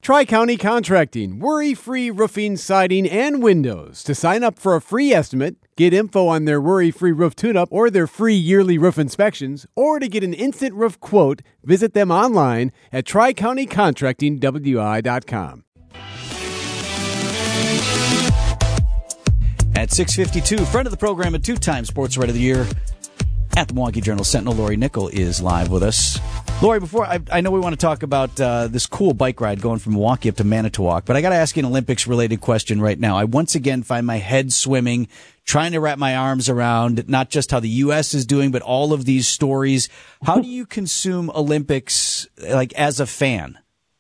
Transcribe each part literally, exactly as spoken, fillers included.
Tri-County Contracting, worry-free roofing, siding, and windows. To sign up for a free estimate, get info on their worry-free roof tune-up or their free yearly roof inspections, or to get an instant roof quote, visit them online at tri county contracting w i dot com. At six fifty-two, friend of the program and two-time Sports Writer of the Year at the Milwaukee Journal-Sentinel, Lori Nickel, is live with us. Lori, before I, I know we want to talk about uh, this cool bike ride going from Milwaukee up to Manitowoc, but I got to ask you an Olympics-related question right now. I once again find my head swimming, trying to wrap my arms around not just how the U S is doing, but all of these stories. How do you consume Olympics, like, as a fan?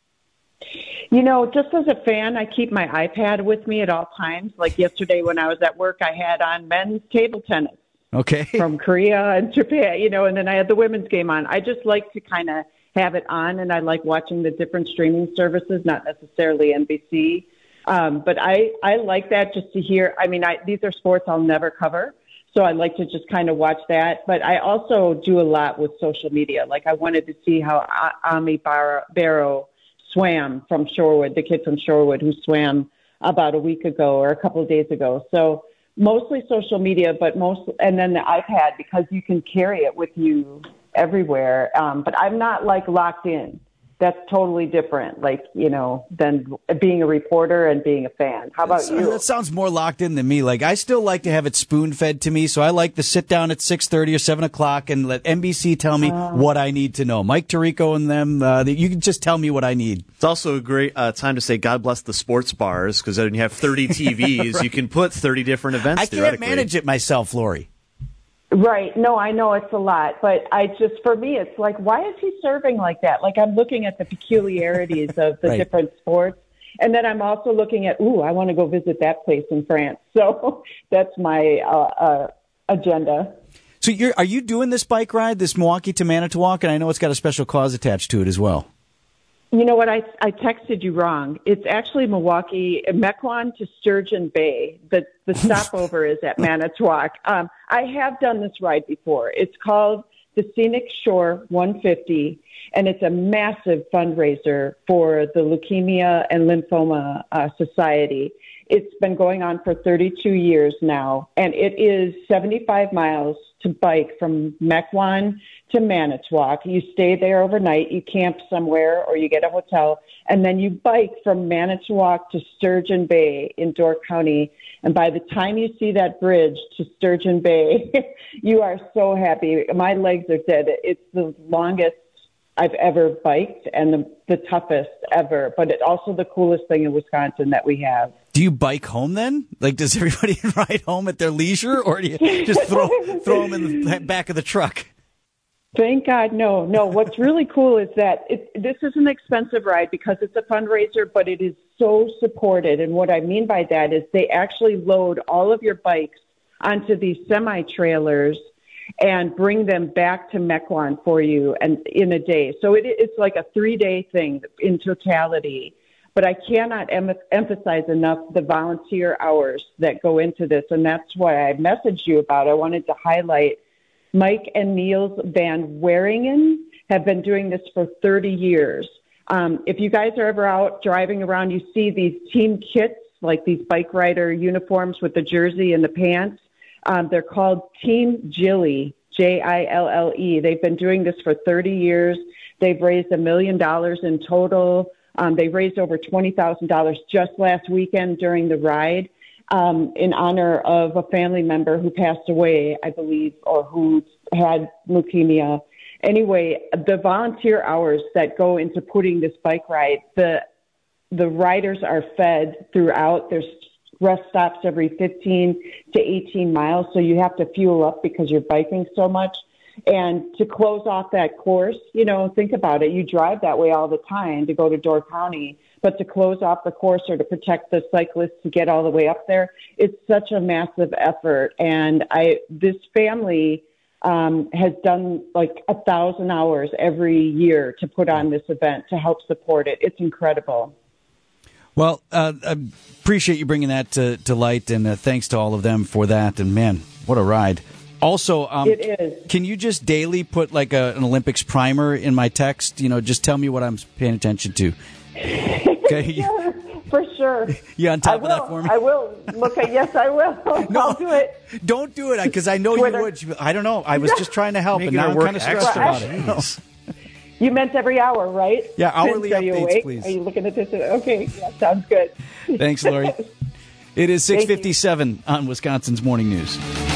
You know, just as a fan, I keep my iPad with me at all times. Like yesterday when I was at work, I had on men's table tennis. Okay. From Korea and Japan, you know, and then I had the women's game on. I just like to kind of have it on, and I like watching the different streaming services, not necessarily N B C. Um, but I, I like that just to hear. I mean, I, these are sports I'll never cover, so I like to just kind of watch that. But I also do a lot with social media. Like I wanted to see how Ami Bar- Barrow swam from Shorewood, the kid from Shorewood who swam about a week ago or a couple of days ago. So mostly social media, but most, and then the iPad because you can carry it with you everywhere. Um, but I'm not like locked in. That's totally different, like, you know, than being a reporter and being a fan. How about That's, you? That sounds more locked in than me. Like, I still like to have it spoon-fed to me, so I like to sit down at six thirty or seven o'clock and let N B C tell me uh, what I need to know. Mike Tirico and them, uh, you can just tell me what I need. It's also a great uh, time to say God bless the sports bars, because when you have thirty T Vs, right. You can put thirty different events, I can't manage it myself, Lori. Right. No, I know it's a lot, but I just, for me, it's like, why is he serving like that? Like I'm looking at the peculiarities of the right. different sports. And then I'm also looking at, ooh, I want to go visit that place in France. So that's my uh, uh, agenda. So you're, are you doing this bike ride, this Milwaukee to Manitowoc? And I know it's got a special cause attached to it as well. You know what? I, I texted you wrong. It's actually Milwaukee, Mequon to Sturgeon Bay. The, the stopover is at Manitowoc. Um, I have done this ride before. It's called the Scenic Shore one fifty, and it's a massive fundraiser for the Leukemia and Lymphoma uh, Society. It's been going on for thirty-two years now, and it is seventy-five miles to bike from Mequon to Manitowoc. You stay there overnight, you camp somewhere, or you get a hotel, and then you bike from Manitowoc to Sturgeon Bay in Door County. And by the time you see that bridge to Sturgeon Bay, you are so happy. My legs are dead. It's the longest I've ever biked and the, the toughest ever, but it's also the coolest thing in Wisconsin that we have. Do you bike home then? Like, does everybody ride home at their leisure, or do you just throw throw them in the back of the truck? Thank God, no, no. What's really cool is that it, this is an expensive ride because it's a fundraiser, but it is so supported. And what I mean by that is they actually load all of your bikes onto these semi-trailers and bring them back to Mequon for you and in a day. So it, it's like a three-day thing in totality. But I cannot em- emphasize enough the volunteer hours that go into this, and that's what I messaged you about. I wanted to highlight Mike and Niels Van Waringen have been doing this for thirty years. Um, if you guys are ever out driving around, you see these team kits, like these bike rider uniforms with the jersey and the pants. Um, they're called Team Jille, J I L L E. They've been doing this for thirty years. They've raised a million dollars in total. Um, they raised over twenty thousand dollars just last weekend during the ride um, in honor of a family member who passed away, I believe, or who had leukemia. Anyway, the volunteer hours that go into putting this bike ride, the the riders are fed throughout. There's rest stops every fifteen to eighteen miles, so you have to fuel up because you're biking so much. And to close off that course, you know, think about it. You drive that way all the time to go to Door County, but to close off the course or to protect the cyclists to get all the way up there, it's such a massive effort. And I, this family um, has done like a thousand hours every year to put on this event to help support it. It's incredible. Well, uh, I appreciate you bringing that to, to light, and uh, thanks to all of them for that. And man, what a ride. Also, um, it is. Can you just daily put like a, an Olympics primer in my text? You know, just tell me what I'm paying attention to. Okay. Sure, for sure. You on top I of will, that for me? I will. Look, at, yes, I will. No. I'll do it. Don't do it because I know Twitter. you would. I don't know. I was just trying to help, Making and now her I'm work kind of stressed extra. about it. Jeez. You meant every hour, right? Yeah, hourly Vince, are you updates, awake? please. Are you looking at this? Okay, yeah, sounds good. Thanks, Lori. It is Thank six fifty-seven on Wisconsin's Morning News.